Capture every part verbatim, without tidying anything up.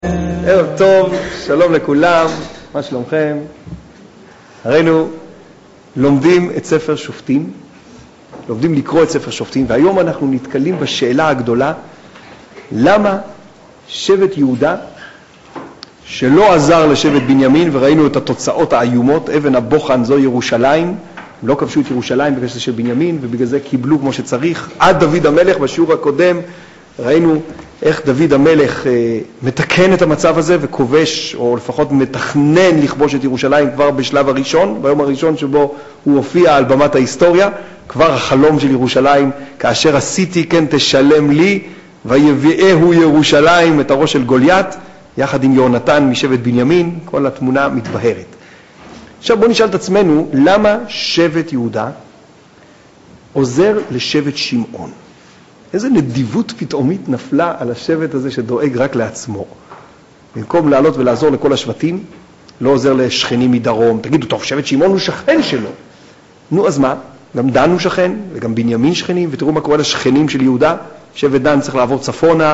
ערב טוב, שלום לכולם, מה שלומכם? הראינו לומדים את ספר שופטים, לומדים לקרוא את ספר שופטים, והיום אנחנו נתקלים בשאלה הגדולה, למה שבט יהודה, שלא עזר לשבט בנימין, וראינו את התוצאות האיומות, אבן הבוחן זו ירושלים, הם לא כבשו את ירושלים בגלל שזה של בנימין, ובגלל זה קיבלו כמו שצריך, עד דוד המלך. בשיעור הקודם ראינו איך דוד המלך אה, מתקן את המצב הזה וכובש, או לפחות מתכנן לכבוש את ירושלים כבר בשלב הראשון, ביום הראשון שבו הוא הופיע על במת ההיסטוריה, כבר החלום של ירושלים, כאשר עשיתי כן תשלם לי, ויביאהו ירושלים, את הראש של גוליית, יחד עם יונתן משבט בנימין, כל התמונה מתבהרת. עכשיו בואו נשאל את עצמנו, למה שבט יהודה עוזר לשבט שמעון? איזה נדיבות פתאומית נפלה על השבט הזה שדואג רק לעצמו. במקום לעלות ולעזור לכל השבטים, לא עוזר לשכנים מדרום. תגידו, טוב, שבט שמעון הוא שכן שלו. נו, אז מה? גם דן הוא שכן, וגם בנימין שכנים, ותראו מה קורה לשכנים של יהודה. שבט דן צריך לעבור צפונה,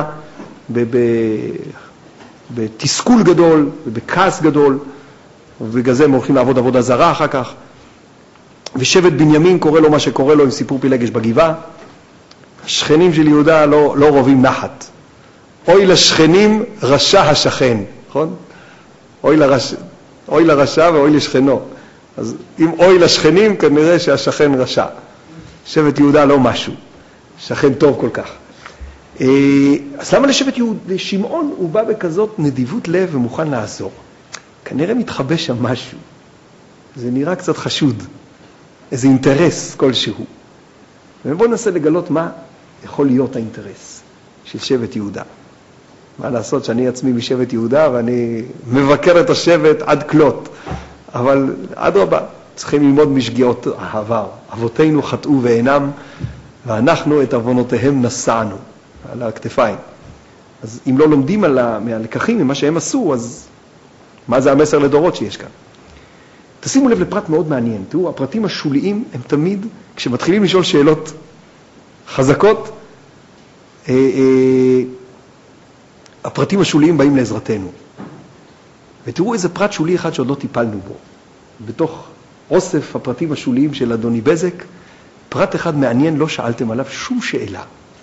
בתסכול גדול, ובכעס גדול, ובגלל זה הם הולכים לעבוד עבודה זרה אחר כך. ושבט בנימין קורא לו מה שקורא לו עם סיפור פילגש בגבעה. השכנים של יהודה לא, לא רובים נחת. אוי לשכנים רשע השכן, נכון? אוי, לרש... אוי לרשע ואוי לשכנו. אז אם אוי לשכנים, כנראה שהשכן רשע. שבט יהודה לא משהו. שכן טוב כל כך. אז למה לשבט יהודה? שמעון הוא בא בכזאת נדיבות לב ומוכן לעזור. כנראה מתחבא שם משהו. זה נראה קצת חשוד. איזה אינטרס כלשהו. ובואו ננסה לגלות מה יכול להיות האינטרס של שבט יהודה. מה לעשות שאני עצמי משבט יהודה ואני מבקר את השבט עד כלות. אבל עד רבה, צריכים ללמוד משגיאות העבר. אבותינו חטאו ואינם, ואנחנו את אבונותיהם נשאנו על הכתפיים. אז אם לא לומדים על הלקחים ממה שהם עשו, אז מה זה המסר לדורות שיש כאן? תשימו לב לפרט מאוד מעניין. תראו, הפרטים השוליים הם תמיד, כשמתחילים לשאול שאלות חזקות, אה, אה, הפרטים השוליים באים לעזרתנו. ותראו איזה פרט שולי אחד שעוד לא טיפלנו בו. בתוך אוסף הפרטים השוליים של אדוני בזק, פרט אחד מעניין, לא שאלתם עליו שום שאלה.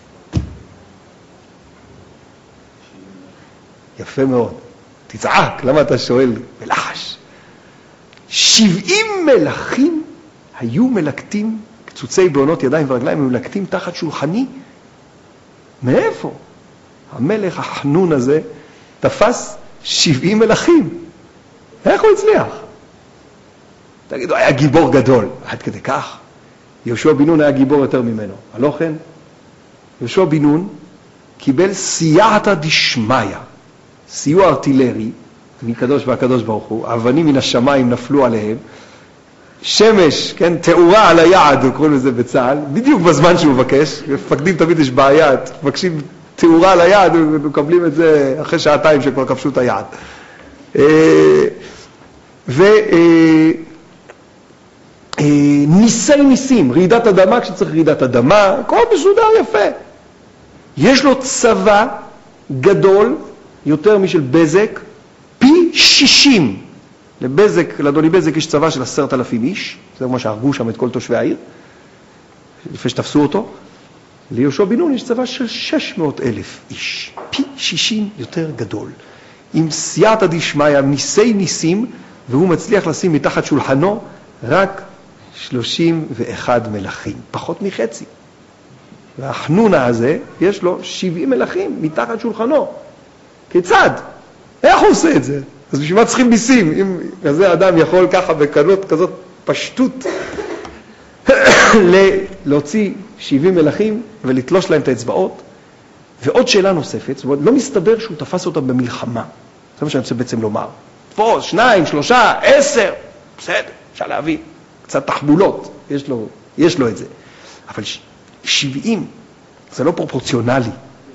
יפה מאוד. תצעק, למה אתה שואל? בלחש. שבעים מלכים היו מלקטים, קצוצי בעונות ידיים ורגליים, הם מלקטים תחת שולחני. מאיפה? המלך החנון הזה תפס שבעים מלכים. איך הוא הצליח? תגידו, היה גיבור גדול. עד כדי כך. יהושע בן נון היה גיבור יותר ממנו. הלא כן? יהושע בן נון קיבל סייעתא דשמיא, סיוע ארטילרי, מקדוש והקדוש ברוך הוא, אבנים מן השמיים נפלו עליהם, שמש, כן, תאורה על היעד, הוא קוראים לזה בצה"ל, בדיוק בזמן שהוא מבקש, מפקדים תמיד יש בעיה, מבקשים תאורה על היעד, ומקבלים את זה אחרי שעתיים שכבר כבשו את היעד. וניסי ניסים, רעידת אדמה כשצריך רעידת אדמה, הכל מסודר יפה. יש לו צבא גדול, יותר משל בזק, פי שישים. לבזק, לאדוני בזק יש צבא של עשרת אלפים איש, זה כמו שהרגו שם את כל תושבי העיר, לפני שתפסו אותו. ליהושע בן נון יש צבא של שש מאות אלף איש, פי שישים יותר גדול. עם סייעתא דשמיא, ניסי ניסים, והוא מצליח לשים מתחת שולחנו רק שלושים ואחד מלכים, פחות מחצי. והחנונה הזה, יש לו שבעים מלכים מתחת שולחנו. כיצד? איך הוא עושה את זה? אז בשביל מה צריכים ניסים? אם כזה אדם יכול ככה בקלות, כזאת פשטות, להוציא שבעים מלכים ולתלוש להם את האצבעות. ועוד שאלה נוספת, זאת אומרת, לא מסתבר שהוא תפס אותם במלחמה. זה מה שאני רוצה בעצם לומר. תפוס, שניים, שלושה, עשר, בסדר, אפשר להביא. קצת תחבולות, יש לו, יש לו את זה. אבל שבעים, זה לא פרופורציונלי.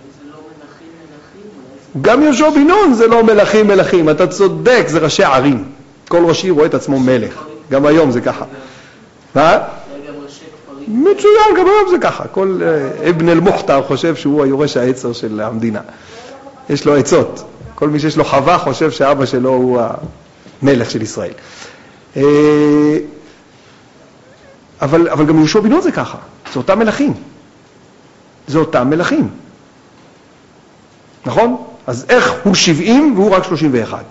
גם יהושע בן נון זה לא מלכים מלכים, אתה צודק, זה ראשי ערים. כל ראשי רואה את עצמו מלך, גם היום זה ככה. מה? מצוין, גם היום זה ככה. כל אבן אל-מוחתר חושב שהוא היורש העצר של המדינה. יש לו עצות. כל מי שיש לו חווה חושב שאבא שלו הוא המלך של ישראל. אבל, אבל גם יהושע בן נון זה ככה, זה אותם מלכים. זה אותם מלכים. נכון? אז איך הוא שבעים והוא רק שלושים ואחת?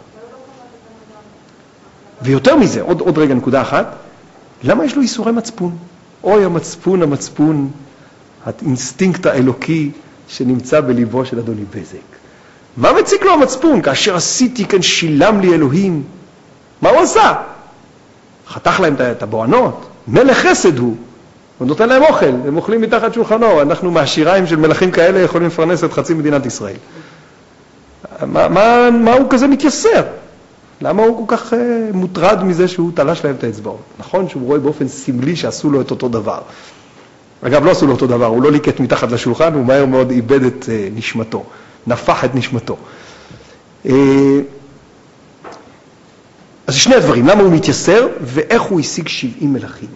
ויותר מזה, עוד, עוד רגע נקודה אחת, למה יש לו איסורי מצפון? אוי, המצפון, המצפון, האינסטינקט האלוקי שנמצא בליבו של אדוני בזק. מה מציק לו המצפון? כאשר עשיתי כאן שילם לי אלוהים. מה הוא עשה? חתך להם את הבוענות. מלך חסד הוא. הוא נותן להם אוכל, הם אוכלים מתחת שולחנו. אנחנו מהשיריים של מלכים כאלה יכולים לפרנס את חצי מדינת ישראל. מה, מה, מה הוא כזה מתייסר? למה הוא כל כך uh, מוטרד מזה שהוא תלש להם את האצבעות? נכון שהוא רואה באופן סמלי שעשו לו את אותו דבר. אגב, לא עשו לו אותו דבר, הוא לא ליקט מתחת לשולחן, הוא מהר מאוד איבד את uh, נשמתו, נפח את נשמתו. Uh, אז שני הדברים, למה הוא מתייסר ואיך הוא השיג שבעים מלכים.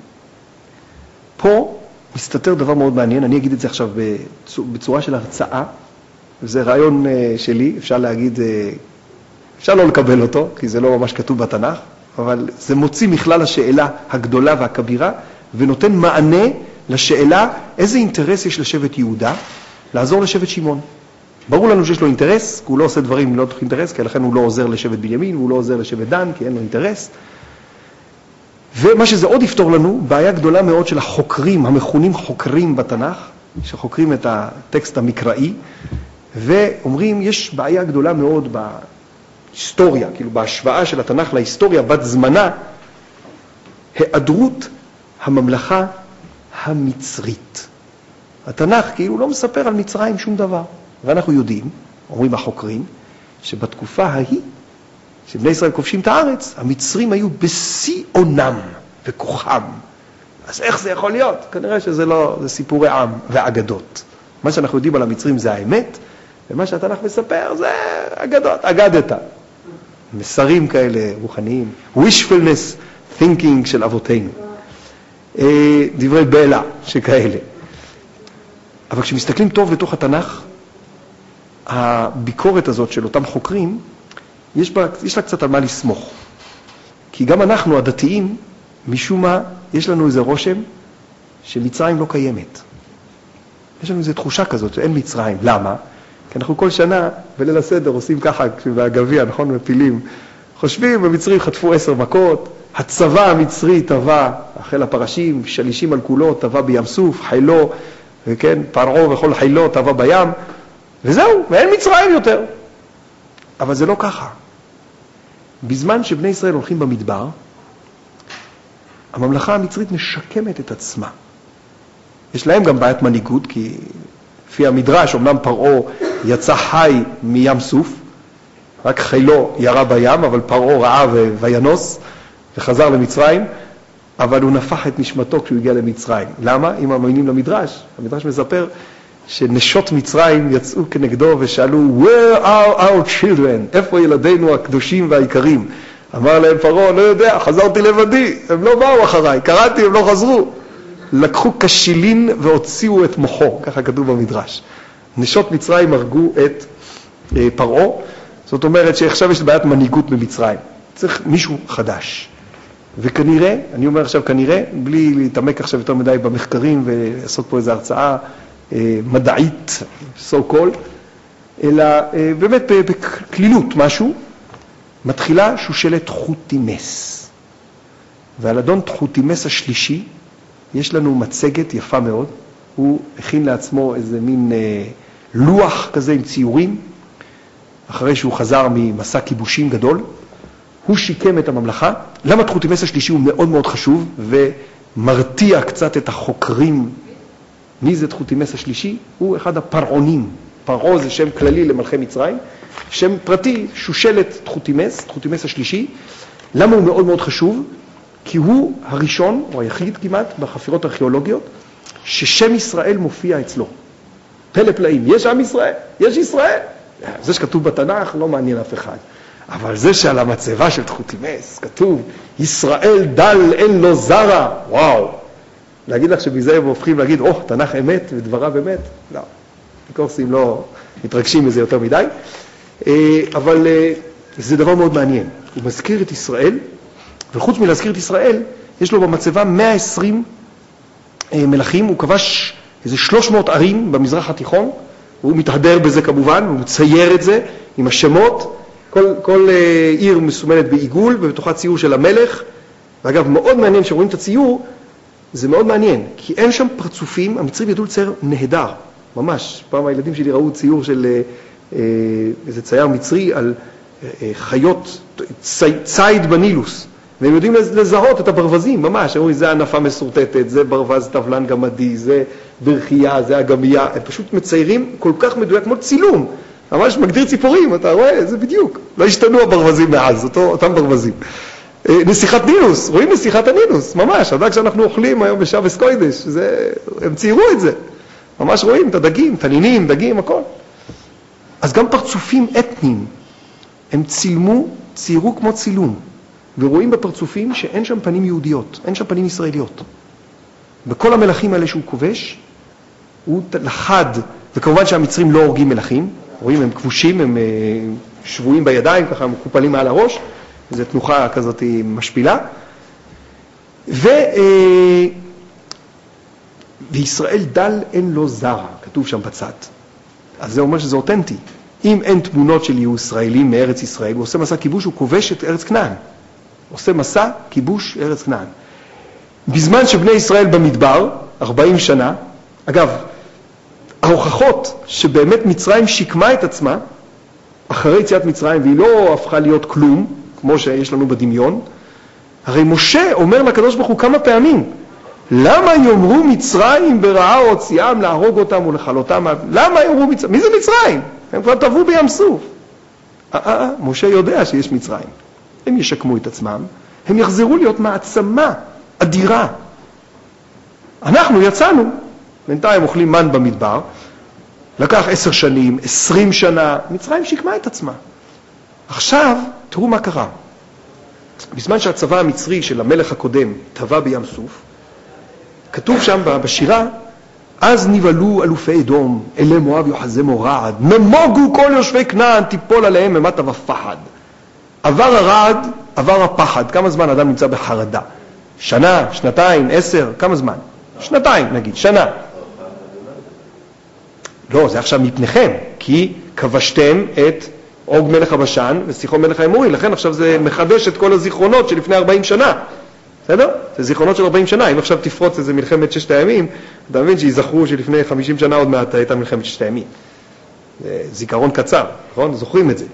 פה מסתתר דבר מאוד מעניין, אני אגיד את זה עכשיו בצורה של הרצאה, זה רעיון uh, שלי, אפשר להגיד... Uh, אפשר לא לקבל אותו, כי זה לא ממש כתוב בתנ"ך, אבל זה מוציא מכלל השאלה הגדולה והכבירה, ונותן מענה לשאלה איזה אינטרס יש לשבט יהודה לעזור לשבט שמעון. ברור לנו שיש לו אינטרס, כי הוא לא עושה דברים לא תוך אינטרס, כי לכן הוא לא עוזר לשבט בנימין, והוא לא עוזר לשבט דן, כי אין לו אינטרס. ומה שזה עוד יפתור לנו, בעיה גדולה מאוד של החוקרים, המכונים חוקרים בתנ"ך, שחוקרים את הטקסט המקראי, ואומרים, יש בעיה גדולה מאוד ב... היסטוריה, כאילו בהשוואה של התנ"ך להיסטוריה בת זמנה, היעדרות הממלכה המצרית. התנ"ך כאילו לא מספר על מצרים שום דבר. ואנחנו יודעים, אומרים החוקרים, שבתקופה ההיא, שבני ישראל כובשים את הארץ, המצרים היו בשיא עונם וכוחם. אז איך זה יכול להיות? כנראה שזה לא, זה סיפורי עם ואגדות. מה שאנחנו יודעים על המצרים זה האמת, ומה שהתנ"ך מספר זה אגדות, אגדת. מסרים כאלה רוחניים, wishfulness thinking של אבותינו, דברי בלע שכאלה. אבל כשמסתכלים טוב לתוך התנ"ך, הביקורת הזאת של אותם חוקרים, יש בה, יש לה קצת על מה לסמוך. כי גם אנחנו, הדתיים, משום מה, יש לנו איזה רושם שמצרים לא קיימת. יש לנו איזו תחושה כזאת שאין מצרים. למה? כי אנחנו כל שנה בליל הסדר עושים ככה, כשבגביע, נכון, מפילים, חושבים, במצרים חטפו עשר מכות, הצבא המצרי טבע, החל הפרשים, שלישים על כולו, טבע בים סוף, חילו, וכן, פרעה וכל חילו טבע בים, וזהו, ואין מצרים יותר. אבל זה לא ככה. בזמן שבני ישראל הולכים במדבר, הממלכה המצרית משקמת את עצמה. יש להם גם בעיית מנהיגות, כי לפי המדרש, אמנם פרעה יצא חי מים סוף, רק חילו ירה בים, אבל פרעה רעה וינוס, וחזר למצרים, אבל הוא נפח את נשמתו כשהוא הגיע למצרים. למה? אם מאמינים למדרש, המדרש מספר שנשות מצרים יצאו כנגדו ושאלו, Where are our children? איפה ילדינו הקדושים והעיקרים? אמר להם פרעה, לא יודע, חזרתי לבדי, הם לא באו אחריי, קראתי, הם לא חזרו. לקחו כשילין והוציאו את מוחו, ככה כתוב במדרש. נשות מצרים הרגו את אה, פרעה, זאת אומרת שעכשיו יש בעיית מנהיגות במצרים. צריך מישהו חדש. וכנראה, אני אומר עכשיו כנראה, בלי להתעמק עכשיו יותר מדי במחקרים ולעשות פה איזו הרצאה אה, מדעית, so called, אלא אה, באמת בכלילות משהו, מתחילה שושלת תחותימס. ועל אדון תחותימס השלישי, יש לנו מצגת יפה מאוד, הוא הכין לעצמו איזה מין אה, לוח כזה עם ציורים, אחרי שהוא חזר ממסע כיבושים גדול, הוא שיקם את הממלכה. למה תחותימס השלישי הוא מאוד מאוד חשוב, ומרתיע קצת את החוקרים. מי זה תחותימס השלישי? הוא אחד הפרעונים. פרעה זה שם כללי למלכי מצרים, שם פרטי, שושלת תחותימס, תחותימס השלישי. למה הוא מאוד מאוד חשוב? כי הוא הראשון, או היחיד כמעט, בחפירות ארכיאולוגיות, ששם ישראל מופיע אצלו. פלא פלאים, יש עם ישראל, יש ישראל. זה שכתוב בתנ"ך לא מעניין אף אחד. אבל זה שעל המצבה של תחותימס כתוב, ישראל דל אין לו זרה, וואו. להגיד לך שבזה הם הופכים להגיד, או, oh, תנ"ך אמת ודבריו אמת? לא. הקורסים לא מתרגשים מזה יותר מדי. אבל זה דבר מאוד מעניין. הוא מזכיר את ישראל, וחוץ מלהזכיר את ישראל, יש לו במצבה מאה ועשרים מלכים, הוא כבש איזה שלוש מאות ערים במזרח התיכון, הוא מתהדר בזה כמובן, הוא מצייר את זה עם השמות, כל, כל עיר מסומנת בעיגול, ובתוכה ציור של המלך, ואגב מאוד מעניין שרואים את הציור, זה מאוד מעניין, כי אין שם פרצופים, המצרים ידעו לצייר נהדר, ממש, פעם הילדים שלי ראו ציור של איזה צייר מצרי על חיות, צייד בנילוס, והם יודעים לזהות את הברווזים, ממש, הם אומרים, זה ענפה מסורטטת, זה ברווז טבלן גמדי, זה ברכייה, זה אגמיה, הם פשוט מציירים כל כך מדויק, כמו צילום, ממש מגדיר ציפורים, אתה רואה, זה בדיוק, לא השתנו הברווזים מאז, אותו, אותם ברווזים. נסיכת נילוס, רואים נסיכת הנילוס, ממש, הדג שאנחנו אוכלים היום בשבס קוידש, זה, הם ציירו את זה, ממש רואים את הדגים, תנינים, דגים, הכל. אז גם פרצופים אתניים, הם צילמו, ציירו כמו צילום, ורואים בפרצופים שאין שם פנים יהודיות, אין שם פנים ישראליות. בכל המלכים האלה שהוא כובש, הוא לחד, וכמובן שהמצרים לא הורגים מלכים, רואים, הם כבושים, הם שבויים בידיים, ככה הם מקופלים מעל הראש, זו תנוחה כזאת משפילה. ו... וישראל דל אין לו זרע, כתוב שם בצד. אז זה אומר שזה אותנטי. אם אין תמונות של ישראלים מארץ ישראל, הוא עושה מסע כיבוש, הוא כובש את ארץ כנען. עושה מסע כיבוש ארץ כנען. בזמן שבני ישראל במדבר, ארבעים שנה, אגב, ההוכחות שבאמת מצרים שיקמה את עצמה, אחרי יציאת מצרים, והיא לא הפכה להיות כלום, כמו שיש לנו בדמיון, הרי משה אומר לקדוש ברוך הוא כמה פעמים, למה יאמרו מצרים ברעה הוציאם להרוג אותם ולכלותם? למה יאמרו מצרים? מי זה מצרים? הם כבר טבעו בים סוף. אה, אה, משה יודע שיש מצרים. הם ישקמו את עצמם, הם יחזרו להיות מעצמה אדירה. אנחנו יצאנו, בינתיים אוכלים מן במדבר, לקח עשר שנים, עשרים שנה, מצרים שיקמה את עצמה. עכשיו, תראו מה קרה. בזמן שהצבא המצרי של המלך הקודם טבע בים סוף, כתוב שם בשירה, אז נבלו אלופי אדום, אלי מואב יוחזמו רעד, נמוגו כל יושבי כנען, תיפול עליהם ממטה ופחד. עבר הרעד, עבר הפחד. כמה זמן אדם נמצא בחרדה? שנה, שנתיים, עשר, כמה זמן? שנתיים נגיד, שנה. לא, זה עכשיו מפניכם, כי כבשתם את עוג מלך הבשן וסיחון מלך האמורי, לכן עכשיו זה מחדש את כל הזיכרונות שלפני ארבעים שנה. בסדר? זה זיכרונות של ארבעים שנה. אם עכשיו תפרוץ איזה מלחמת ששת הימים, אתה מבין שיזכרו שלפני חמישים שנה עוד מעט הייתה מלחמת ששת הימים. זה זיכרון קצר, נכון? זוכרים את זה.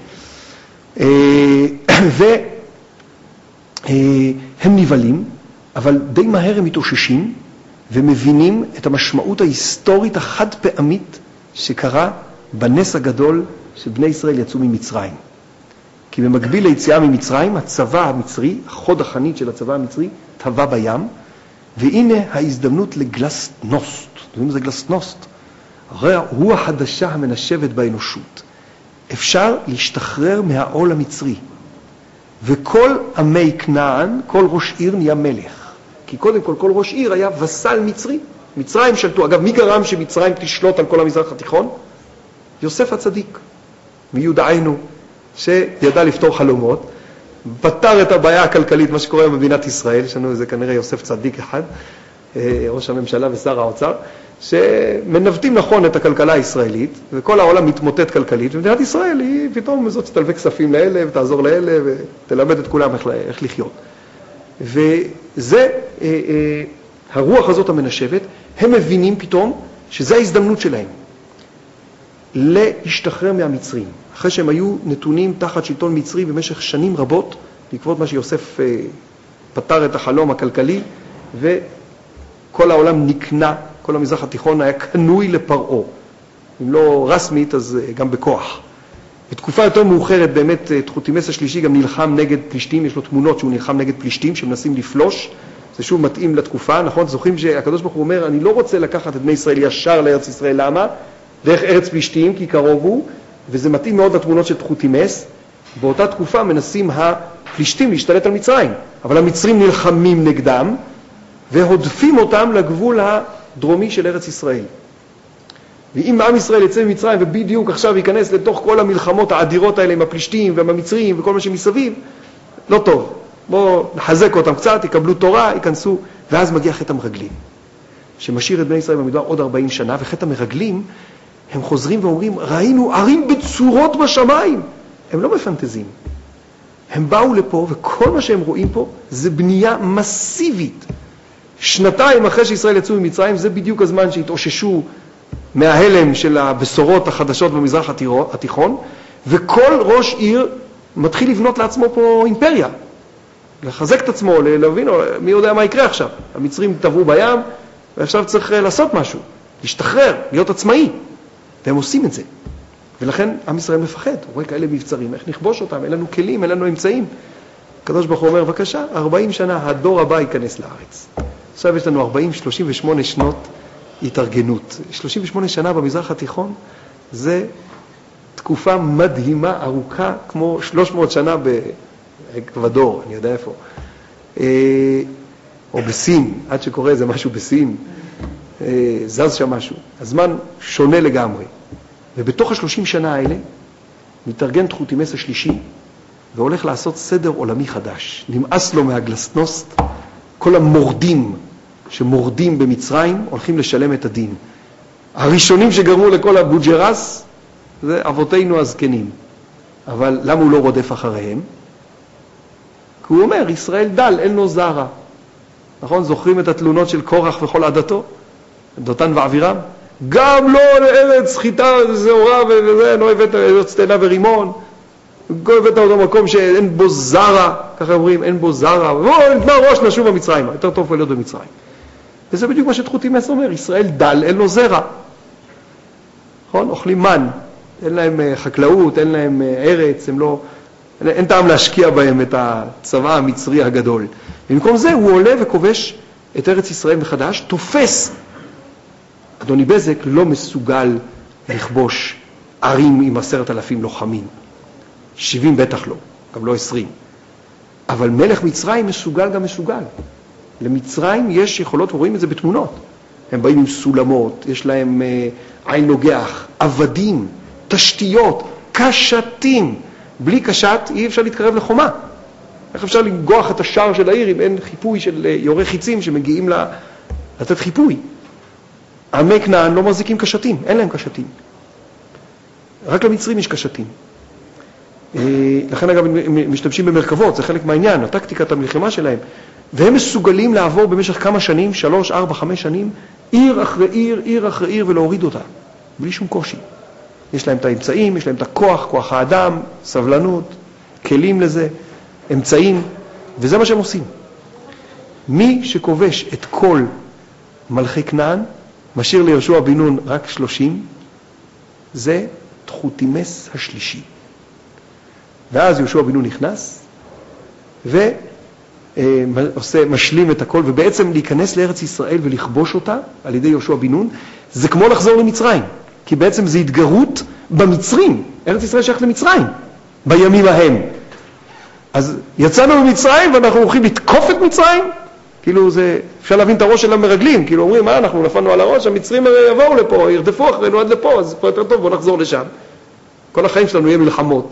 והם נבלים, אבל די מהר הם מתאוששים ומבינים את המשמעות ההיסטורית החד פעמית שקרה בנס הגדול שבני ישראל יצאו ממצרים. כי במקביל ליציאה ממצרים, הצבא המצרי, החוד החנית של הצבא המצרי, טבע בים, והנה ההזדמנות לגלסנוסט. אתם יודעים מה זה גלסנוסט? רוח חדשה המנשבת באנושות. אפשר להשתחרר מהעול המצרי. וכל עמי כנען, כל ראש עיר נהיה מלך. כי קודם כל, כל ראש עיר היה וסל מצרי. מצרים שלטו. אגב, מי גרם שמצרים תשלוט על כל המזרח התיכון? יוסף הצדיק. מיודענו, שידע לפתור חלומות, פתר את הבעיה הכלכלית, מה שקורה במדינת ישראל, יש לנו איזה כנראה יוסף צדיק אחד, ראש הממשלה ושר האוצר, שמנווטים נכון את הכלכלה הישראלית, וכל העולם מתמוטט כלכלית, ומדינת ישראל היא פתאום זאת שתלווה כספים לאלה, ותעזור לאלה, ותלמד את כולם איך, איך לחיות. וזה, הרוח הזאת המנשבת, הם מבינים פתאום שזה ההזדמנות שלהם, להשתחרר מהמצרים. אחרי שהם היו נתונים תחת שלטון מצרי במשך שנים רבות, בעקבות מה שיוסף פתר את החלום הכלכלי, וכל העולם נקנה, כל המזרח התיכון היה קנוי לפרעה. אם לא רסמית, אז גם בכוח. בתקופה יותר מאוחרת, באמת, תחותימס השלישי גם נלחם נגד פלישתים, יש לו תמונות שהוא נלחם נגד פלישתים שמנסים לפלוש, זה שוב מתאים לתקופה, נכון? זוכרים שהקדוש ברוך הוא אומר, אני לא רוצה לקחת את בני ישראל ישר לארץ ישראל, למה? דרך ארץ פלישתים, כי קרוב הוא, וזה מתאים מאוד לתמונות של תחותימס. באותה תקופה מנסים הפלישתים להשתלט על מצרים, אבל המצרים נלחמים נגדם, והודפים אותם לגבול הדרומי של ארץ ישראל. ואם עם ישראל יצא ממצרים ובדיוק עכשיו ייכנס לתוך כל המלחמות האדירות האלה עם הפלישתים והמצרים וכל מה שמסביב, לא טוב. בואו נחזק אותם קצת, יקבלו תורה, ייכנסו, ואז מגיע חטא המרגלים, שמשאיר את בני ישראל במדבר עוד ארבעים שנה, וחטא המרגלים, הם חוזרים ואומרים, ראינו ערים בצורות בשמיים. הם לא מפנטזים. הם באו לפה, וכל מה שהם רואים פה זה בנייה מסיבית. שנתיים אחרי שישראל יצאו ממצרים, זה בדיוק הזמן שהתאוששו מההלם של הבשורות החדשות במזרח התיכון, וכל ראש עיר מתחיל לבנות לעצמו פה אימפריה. לחזק את עצמו, להבין, מי יודע מה יקרה עכשיו. המצרים טבעו בים, ועכשיו צריך לעשות משהו, להשתחרר, להיות עצמאי. והם עושים את זה. ולכן עם ישראל מפחד, הוא רואה כאלה מבצרים, איך נכבוש אותם, אין לנו כלים, אין לנו אמצעים. הקדוש ברוך הוא אומר, בבקשה, ארבעים שנה, הדור הבא ייכנס לארץ. עכשיו יש לנו ארבעים שלושים ושמונה שנות התארגנות. שלושים ושמונה שנה במזרח התיכון, זה תקופה מדהימה, ארוכה, כמו שלוש מאות שנה באקוודור, אני יודע איפה. או בסין, עד שקורה איזה משהו בסין, זז שם משהו. הזמן שונה לגמרי. ובתוך השלושים שנה האלה, מתארגן תחותימס השלישי, והולך לעשות סדר עולמי חדש. נמאס לו מהגלסנוסט, כל המורדים שמורדים במצרים, הולכים לשלם את הדין. הראשונים שגרמו לכל הבוג'רס, זה אבותינו הזקנים. אבל למה הוא לא רודף אחריהם? כי הוא אומר, ישראל דל, אין לו זרע. נכון? זוכרים את התלונות של קורח וכל עדתו? דותן ואבירם? גם לא לארץ חיטה זהורה וזה, לא הבאת ארץ תאנה ורימון. לא הבאת אותו מקום שאין בו זרע, ככה אומרים, אין בו זרע. בואו, נתנה ראש נשוב במצרים, יותר טוב להיות במצרים. וזה בדיוק מה שתחותימס אומר, ישראל דל, אין לו זרע. נכון? אוכלים מן, אין להם חקלאות, אין להם ארץ, הם לא, אין טעם להשקיע בהם את הצבא המצרי הגדול. במקום זה הוא עולה וכובש את ארץ ישראל מחדש, תופס. אדוני בזק לא מסוגל לכבוש ערים עם עשרת אלפים לוחמים. שבעים בטח לא, גם לא עשרים. אבל מלך מצרים מסוגל גם מסוגל. למצרים יש יכולות, ורואים את זה בתמונות. הם באים עם סולמות, יש להם אה, עין נוגח, עבדים, תשתיות, קשתים. בלי קשת אי אפשר להתקרב לחומה. איך אפשר לגוח את השער של העיר אם אין חיפוי של יורי חיצים שמגיעים לה, לתת חיפוי? עמי כנען לא מחזיקים קשתים, אין להם קשתים. רק למצרים יש קשתים. לכן אגב משתמשים במרכבות, זה חלק מהעניין, הטקטיקת המלחמה שלהם. והם מסוגלים לעבור במשך כמה שנים, שלוש, ארבע, חמש שנים, עיר אחרי עיר, עיר אחרי עיר, ולהוריד אותה, בלי שום קושי. יש להם את האמצעים, יש להם את הכוח, כוח האדם, סבלנות, כלים לזה, אמצעים, וזה מה שהם עושים. מי שכובש את כל מלכי כנען, משאיר ליהושע בן נון רק שלושים, זה תחותימס השלישי. ואז יהושע בן נון נכנס, ועושה, משלים את הכל, ובעצם להיכנס לארץ ישראל ולכבוש אותה על ידי יהושע בן נון, זה כמו לחזור למצרים, כי בעצם זה התגרות במצרים. ארץ ישראל שייכת למצרים, בימים ההם. אז יצאנו ממצרים ואנחנו הולכים לתקוף את מצרים, כאילו זה, אפשר להבין את הראש של המרגלים, כאילו אומרים, מה, אנחנו נפלנו על הראש, המצרים יבואו לפה, ירדפו אחרינו עד לפה, אז פה יותר טוב, בוא נחזור לשם. כל החיים שלנו יהיה מלחמות.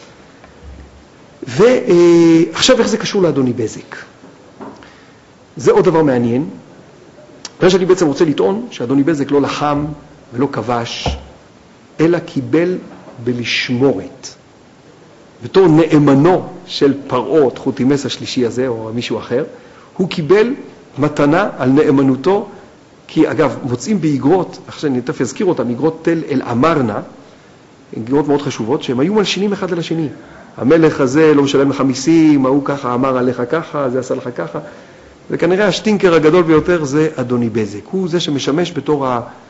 ועכשיו איך זה קשור לאדוני בזק? זה עוד דבר מעניין. מה שאני בעצם רוצה לטעון, שאדוני בזק לא לחם ולא כבש, אלא קיבל בלשמורת. בתור נאמנו של פרעה, תחותימס השלישי הזה, או מישהו אחר, הוא קיבל מתנה על נאמנותו, כי אגב, מוצאים באגרות, עכשיו אני תכף אזכיר אותם, אגרות תל אל אמרנה, אגרות מאוד חשובות, שהם היו מלשינים אחד על השני. המלך הזה לא משלם לך מיסים, ההוא ככה אמר עליך ככה, זה עשה לך ככה. וכנראה השטינקר הגדול ביותר זה אדוני בזק. הוא זה שמשמש בתור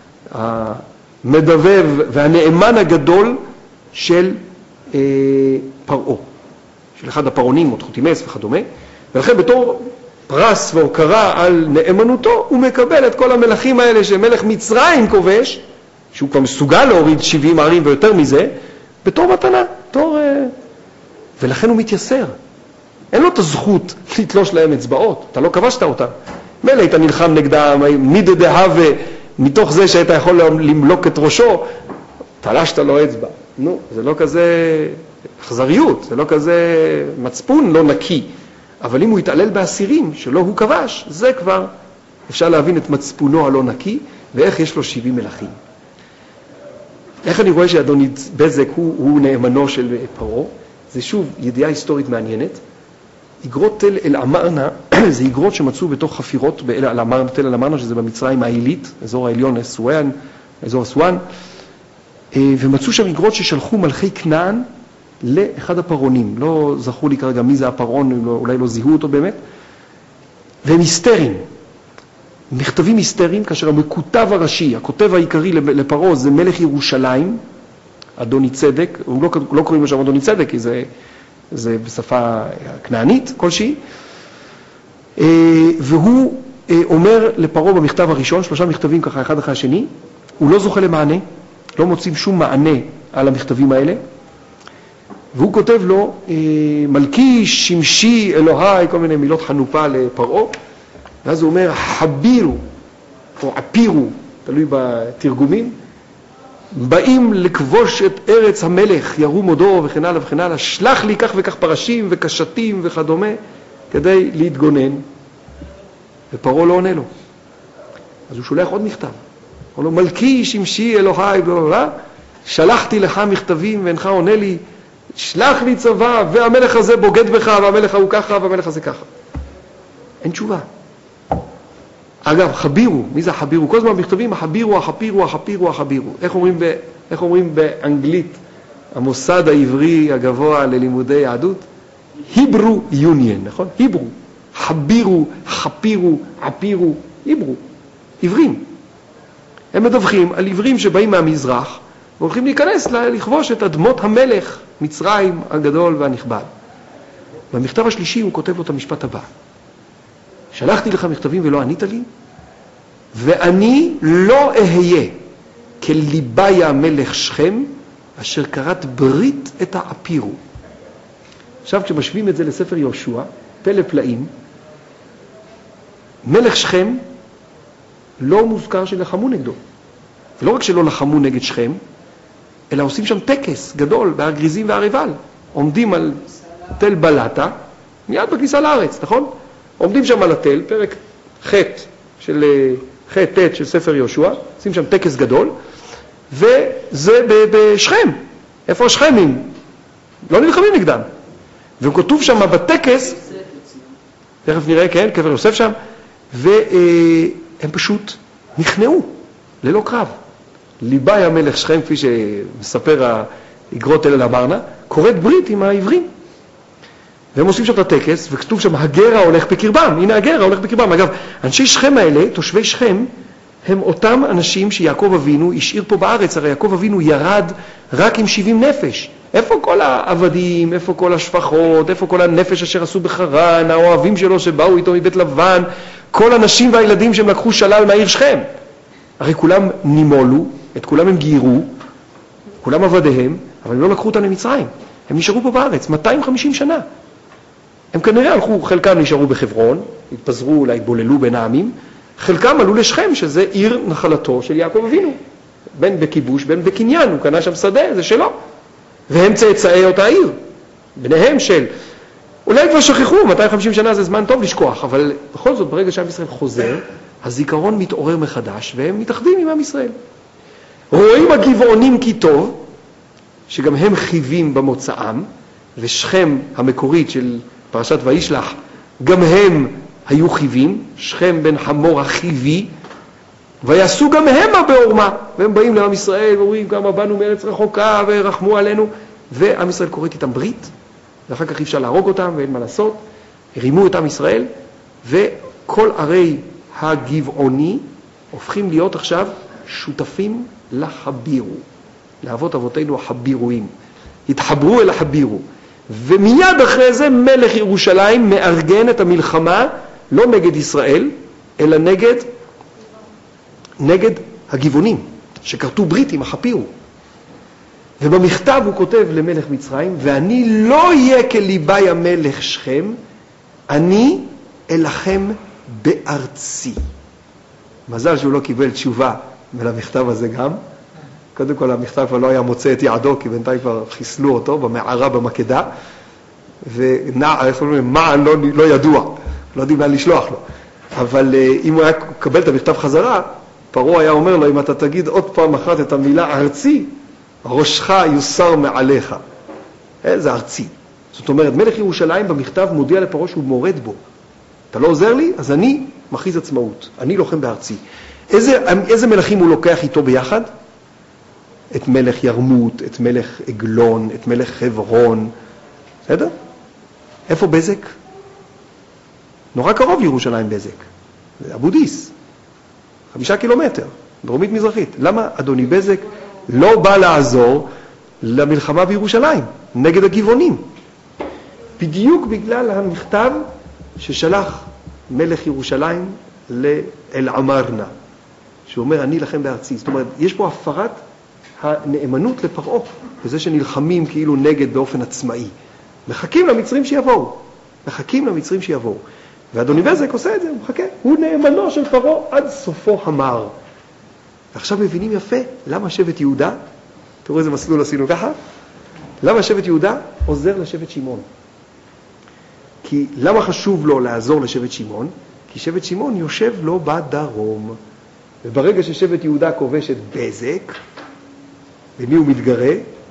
המדבב והנאמן הגדול של אה, פרעה, של אחד הפרעונים, או תחותימס וכדומה. ולכן בתור פרס והוקרה על נאמנותו, הוא מקבל את כל המלכים האלה שמלך מצרים כובש, שהוא כבר מסוגל להוריד שבעים ערים ויותר מזה, בתור מתנה, בתור... אה, ולכן הוא מתייסר. אין לו את הזכות לתלוש להם אצבעות, אתה לא כבשת אותם. מילא היית נלחם נגדם, מידה דהווה, מתוך זה שהיית יכול למלוק את ראשו, תלשת לו אצבע. נו, זה לא כזה אכזריות, זה לא כזה מצפון לא נקי. אבל אם הוא יתעלל באסירים שלא הוא כבש, זה כבר אפשר להבין את מצפונו הלא נקי, ואיך יש לו שבעים מלכים. איך אני רואה שאדוני בזק הוא, הוא נאמנו של פרעה? זה שוב ידיעה היסטורית מעניינת. איגרות תל אל אמרנה, זה איגרות שמצאו בתוך חפירות באל אמרנה, תל אל אמרנה, שזה במצרים העילית, אזור העליון, אסואן, אזור אסואן, ומצאו שם איגרות ששלחו מלכי כנען לאחד הפרעונים. לא זכרו לי כרגע מי זה הפרעון, אולי לא זיהו אותו באמת. והם היסטריים. מכתבים היסטריים, כאשר המכותב הראשי, הכותב העיקרי לפרעה זה מלך ירושלים, אדוני צדק, הוא לא, לא קוראים לו שם אדוני צדק, כי זה, זה בשפה כנענית כלשהי, והוא אומר לפרעה במכתב הראשון, שלושה מכתבים ככה אחד אחרי השני, הוא לא זוכה למענה, לא מוצאים שום מענה על המכתבים האלה, והוא כותב לו, מלכי, שמשי, אלוהי, כל מיני מילות חנופה לפרעה, ואז הוא אומר, חבירו, או עפירו, תלוי בתרגומים, באים לכבוש את ארץ המלך, ירום הודו וכן הלאה וכן הלאה, שלח לי כך וכך פרשים וקשתים וכדומה, כדי להתגונן. ופרעה לא עונה לו. אז הוא שולח עוד מכתב. הוא אומר לו, מלכי, שמשי, אלוהי, בלה, שלחתי לך מכתבים ואינך עונה לי, שלח לי צבא, והמלך הזה בוגד בך, והמלך הוא ככה, והמלך הזה ככה. אין תשובה. אגב, חבירו, מי זה החבירו? כל הזמן מכתבים, החבירו, החפירו, החפירו, החבירו. איך אומרים, ב, איך אומרים באנגלית, המוסד העברי הגבוה ללימודי יהדות? היברו יוניון, נכון? היברו. חבירו, חפירו, עפירו, היברו. עברים. הם מדווחים על עברים שבאים מהמזרח, והולכים להיכנס לכבוש את אדמות המלך, מצרים הגדול והנכבד. במכתב השלישי הוא כותב לו את המשפט הבא. שלחתי לך מכתבים ולא ענית לי, ואני לא אהיה כליבאי המלך שכם, אשר קראת ברית את העפירו. עכשיו כשמשווים את זה לספר יהושע, פלא פלאים, מלך שכם לא מוזכר שלחמו נגדו. ולא רק שלא לחמו נגד שכם, אלא עושים שם טקס גדול בהר גריזים והר עיבל. עומדים על תל בלטה, מיד בכניסה לארץ, נכון? עומדים שם על התל, פרק ח' של ח' ט' של ספר יהושע, עושים שם טקס גדול, וזה בשכם. איפה השכמים? לא נלחמים נגדם. וכתוב שם בטקס, תכף נראה, כן, קבר יוסף שם, והם פשוט נכנעו, ללא קרב. ליבאי המלך שכם, כפי שמספר האיגרות אל אמרנה, קוראת ברית עם העברים. והם עושים שם את הטקס, וכתוב שם, הגרה הולך בקרבם. הנה הגרה הולך בקרבם. אגב, אנשי שכם האלה, תושבי שכם, הם אותם אנשים שיעקב אבינו השאיר פה בארץ. הרי יעקב אבינו ירד רק עם שבעים נפש. איפה כל העבדים, איפה כל השפחות, איפה כל הנפש אשר עשו בחרן, האוהבים שלו שבאו איתו מבית לבן, כל הנשים והילדים שהם לקחו שלל מהעיר שכם. הרי כולם נימולו, את כולם הם גיירו, כולם עבדיהם, אבל הם לא לקחו אותם למצרים. הם נשארו פה בארץ, מאתיים וחמישים שנה. הם כנראה הלכו, חלקם נשארו בחברון, התפזרו, אולי התבוללו בין העמים, חלקם עלו לשכם, שזה עיר נחלתו של יעקב אבינו. בין בכיבוש, בין בקניין, הוא קנה שם שדה, זה שלו. והם צאצאי אותה עיר, בניהם של... אולי כבר שכחו, מאתיים וחמישים שנה זה זמן טוב לשכוח, אבל בכל זאת, ברגע שעם ישראל חוזר, הזיכרון מתעורר מחדש, והם מתאחדים עם עם ישראל. רואים הגבעונים כי טוב, שגם הם חיבים במוצאם, ושכם המקורית של פרשת וישלח, גם הם היו חיבים, שכם בן חמור החיבי, ויעשו גם המה בעורמה, והם באים לעם ישראל ואומרים, כמה באנו מארץ רחוקה ורחמו עלינו, ועם ישראל קוראת איתם ברית, ואחר כך אי אפשר להרוג אותם ואין מה לעשות, הרימו את עם ישראל, וכל ערי הגבעוני הופכים להיות עכשיו שותפים לחבירו, לאבות אבותינו החבירויים, התחברו אל החבירו, ומיד אחרי זה מלך ירושלים מארגן את המלחמה לא נגד ישראל, אלא נגד נגד הגבעונים שכרתו ברית עם החפירו. ובמכתב הוא כותב למלך מצרים, ואני לא אהיה כליבאי המלך שכם, אני אלחם בארצי. מזל שהוא לא קיבל תשובה ולמכתב הזה גם. קודם כל המכתב כבר לא היה מוצא את יעדו, כי בינתיים כבר חיסלו אותו במערה במקדה, ומען לא, לא ידוע, לא יודעים לאן לשלוח לו. אבל אם הוא היה קבל את המכתב חזרה, פרעה היה אומר לו, אם אתה תגיד עוד פעם אחת את המילה ארצי, ראשך יוסר מעליך. זה ארצי. זאת אומרת, מלך ירושלים במכתב מודיע לפרעה שהוא מורד בו. אתה לא עוזר לי? אז אני מכריז עצמאות. אני לוחם בארצי. איזה, איזה מלכים הוא לוקח איתו ביחד? את מלך ירמות, את מלך עגלון, את מלך חברון. בסדר? איפה בזק? נורא קרוב לירושלים בזק. זה אבודיס. חמישה קילומטר, דרומית מזרחית. למה אדוני בזק לא בא לעזור למלחמה בירושלים, נגד הגבעונים? בדיוק בגלל המכתב ששלח מלך ירושלים לאל עמרנה, שאומר אני לכם בארצי. זאת אומרת, יש פה הפרת הנאמנות לפרעה, וזה שנלחמים כאילו נגד באופן עצמאי. מחכים למצרים שיבואו, מחכים למצרים שיבואו. ואדוני בזק עושה את זה, הוא מחכה. הוא נאמנו של פרעה עד סופו המר. ועכשיו מבינים יפה למה שבט יהודה, תראו איזה מסלול עשינו ככה, למה שבט יהודה עוזר לשבט שמעון. כי למה חשוב לו לעזור לשבט שמעון? כי שבט שמעון יושב לו בדרום. וברגע ששבט יהודה כובש את בזק, במי הוא מתגרה?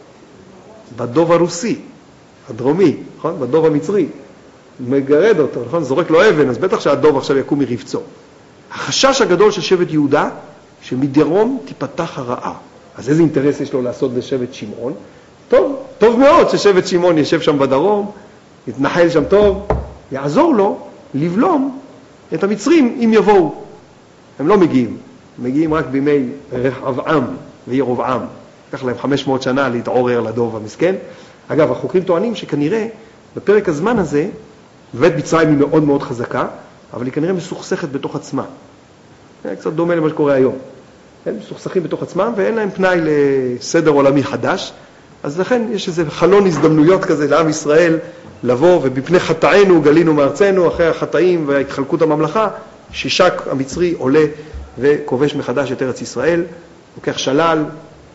בדוב הרוסי, הדרומי, נכון? בדוב המצרי. מגרד אותו, נכון? זורק לו אבן, אז בטח שהדוב עכשיו יקום מרבצו. החשש הגדול של שבט יהודה, שמדרום תיפתח הרעה. אז איזה אינטרס יש לו לעשות לשבט שמעון? טוב, טוב מאוד ששבט שמעון ישב שם בדרום, יתנחל שם טוב, יעזור לו לבלום את המצרים אם יבואו. הם לא מגיעים, מגיעים רק בימי רחבעם וירבעם. לקח להם חמש מאות שנה להתעורר לדוב המסכן. אגב, החוקרים טוענים שכנראה בפרק הזמן הזה, בית מצרים היא מאוד מאוד חזקה, אבל היא כנראה מסוכסכת בתוך עצמה. זה קצת דומה למה שקורה היום. הם מסוכסכים בתוך עצמם ואין להם פנאי לסדר עולמי חדש, אז לכן יש איזה חלון הזדמנויות כזה לעם ישראל לבוא, ובפני חטאינו גלינו מארצנו, אחרי החטאים וההתחלקות הממלכה, שישק המצרי עולה וכובש מחדש את ארץ ישראל, לוקח שלל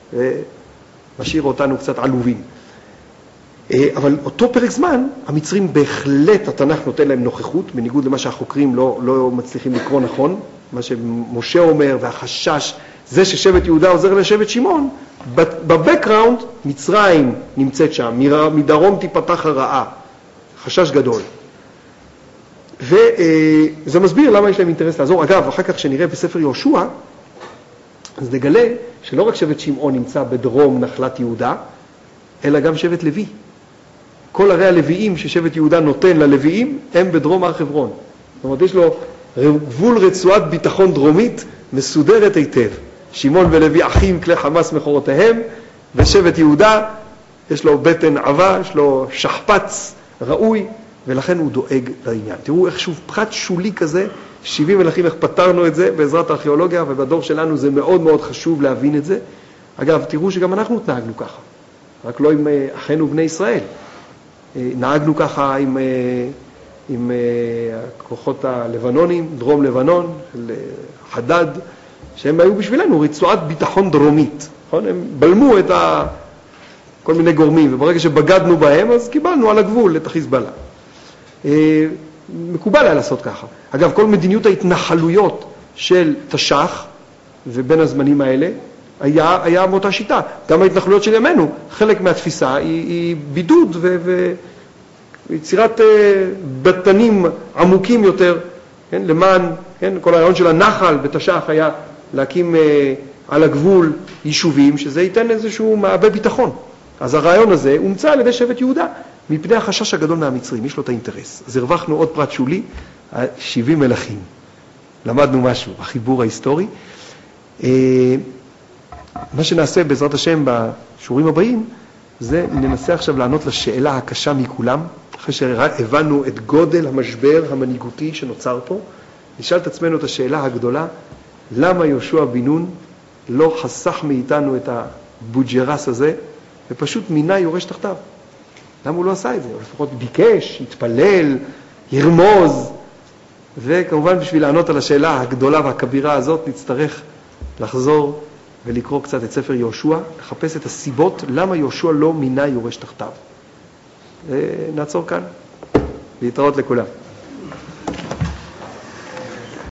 ומשאיר אותנו קצת עלובים. אבל אותו פרק זמן, המצרים בהחלט, התנ"ך נותן להם נוכחות, בניגוד למה שהחוקרים לא, לא מצליחים לקרוא נכון, מה שמשה אומר והחשש, זה ששבט יהודה עוזר לשבט שמעון, בבקראונד מצרים נמצאת שם, מדרום תיפתח הרעה, חשש גדול. וזה מסביר למה יש להם אינטרס לעזור. אגב, אחר כך שנראה בספר יהושע, אז נגלה שלא רק שבט שמעון נמצא בדרום נחלת יהודה, אלא גם שבט לוי. כל ערי הלוויים ששבט יהודה נותן ללוויים, הם בדרום הר חברון. זאת אומרת, יש לו גבול רצועת ביטחון דרומית מסודרת היטב. שמעון ולוי אחים כלי חמאס מחורותיהם, ושבט יהודה יש לו בטן עבה, יש לו שכפ"ץ ראוי, ולכן הוא דואג לעניין. תראו איך שוב פרט שולי כזה, שבעים מלכים, איך פתרנו את זה בעזרת הארכיאולוגיה, ובדור שלנו זה מאוד מאוד חשוב להבין את זה. אגב, תראו שגם אנחנו התנהגנו ככה, רק לא עם אחינו בני ישראל. נהגנו ככה עם, עם הכוחות הלבנונים, דרום לבנון, חדד, שהם היו בשבילנו רצועת ביטחון דרומית. נכון? הם בלמו את ה... כל מיני גורמים, וברגע שבגדנו בהם, אז קיבלנו על הגבול את החיזבאללה. מקובל היה לעשות ככה. אגב, כל מדיניות ההתנחלויות של תש"ח, ובין הזמנים האלה, היה, היה מאותה שיטה. גם ההתנחלויות של ימינו, חלק מהתפיסה היא, היא בידוד ו, ויצירת בטנים עמוקים יותר, כן, למען, כן, כל הרעיון של הנחל בתש"ח היה להקים על הגבול יישובים, שזה ייתן איזשהו מעבה ביטחון. אז הרעיון הזה הומצא על ידי שבט יהודה, מפני החשש הגדול מהמצרים, יש לו את האינטרס. אז הרווחנו עוד פרט שולי, שבעים מלכים. למדנו משהו, החיבור ההיסטורי. מה שנעשה בעזרת השם בשיעורים הבאים, זה ננסה עכשיו לענות לשאלה הקשה מכולם, אחרי שהבנו את גודל המשבר המנהיגותי שנוצר פה, נשאל את עצמנו את השאלה הגדולה, למה יהושע בן נון לא חסך מאיתנו את הבוג'רס הזה, ופשוט מינה יורש תחתיו? למה הוא לא עשה את זה? הוא לפחות ביקש, התפלל, ירמוז, וכמובן בשביל לענות על השאלה הגדולה והכבירה הזאת נצטרך לחזור ולקרוא קצת את ספר יהושע, לחפש את הסיבות למה יהושע לא מינה יורש תחתיו. נעצור כאן, להתראות לכולם.